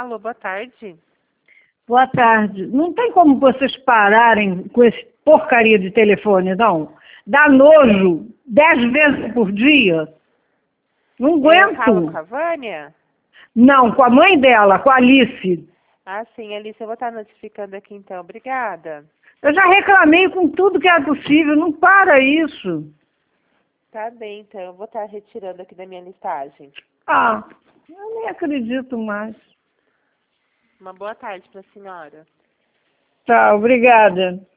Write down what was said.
Alô, boa tarde. Boa tarde. Não tem como vocês pararem com esse porcaria de telefone, não? Dá nojo 10 vezes por dia. Não Eu falo com aguento. a Vânia? Não, com a mãe dela, com a Alice. Ah, sim, Alice, eu vou estar notificando aqui então. Obrigada. Eu já reclamei com tudo que é possível. Não para isso. Tá bem, então. Eu vou estar retirando aqui da minha listagem. Ah, eu nem acredito mais. Uma boa tarde para a senhora. Tá, obrigada.